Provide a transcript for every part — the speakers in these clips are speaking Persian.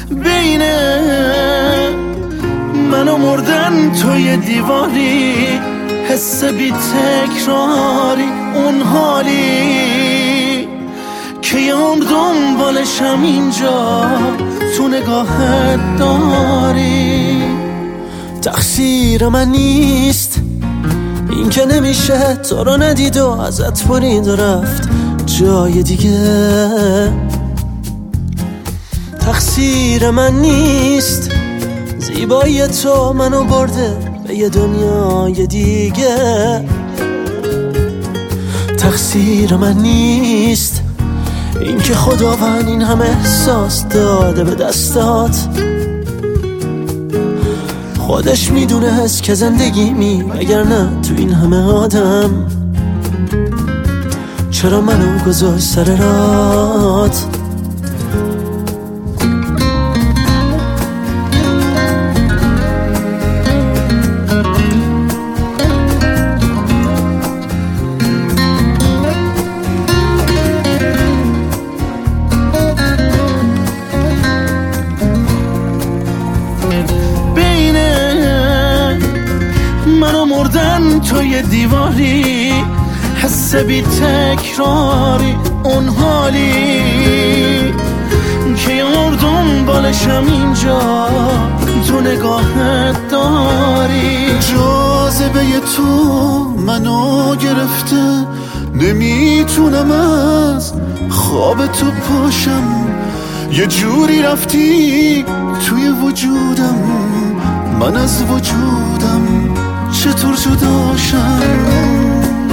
بین من و مردن توی دیواری، حس بی تکراری، اون حالی که یه عمر دنبالشم اینجا تو نگاهت داری. تقصیر من نیست این که نمیشه تو رو ندید و ازت برید و رفت جای دیگه. تقصیر من نیست زیبایی تو منو برده به یه دنیای دیگه. تقصیر من نیست این که خداوند این همه احساس داده به دستات. خودش میدونست که زندگیمی وگرنه تو این همه آدم چرا منو گذاشت سر رات. منو مردن توی دیواری، حس بی تکراری، اون حالی که یه عمر دنبالشم اینجا تو نگاهت داری. جاذبه تو منو گرفته، نمیتونم از خواب تو پاشم. یه جوری رفتی توی وجودم، من از وجودم چطور جداشم.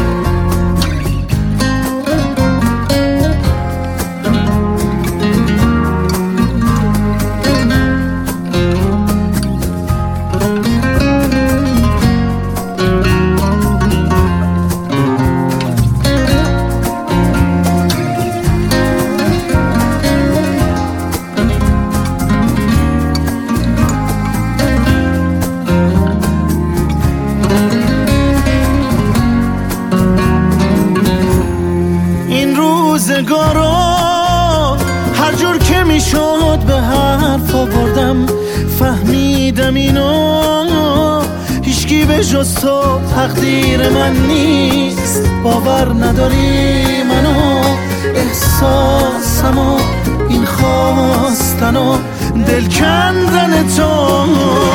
روزگارا هر جور که میشد به حرف آوردم، فهمیدم اینو هیچکی به جز تو تقدیر من نیست. باور نداری منو، احساسمو، این خواستن و دل کندن تو.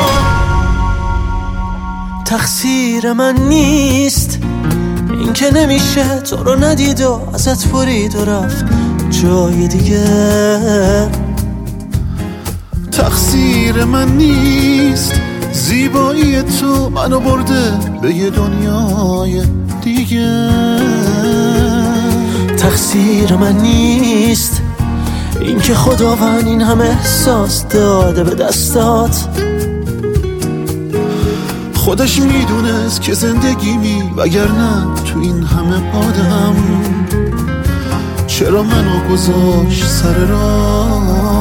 تقصیر من نیست این که نمیشه تو رو ندید و ازت برید و رفت جای دیگه. تقصیر من نیست زیبایی تو منو برده به یه دنیای دیگه. تقصیر من نیست این که خداوند این همه احساس داده به دستات. خودش میدونست که زندگیمی وگرنه تو این همه آدم چرا منو گذاشت سر راه.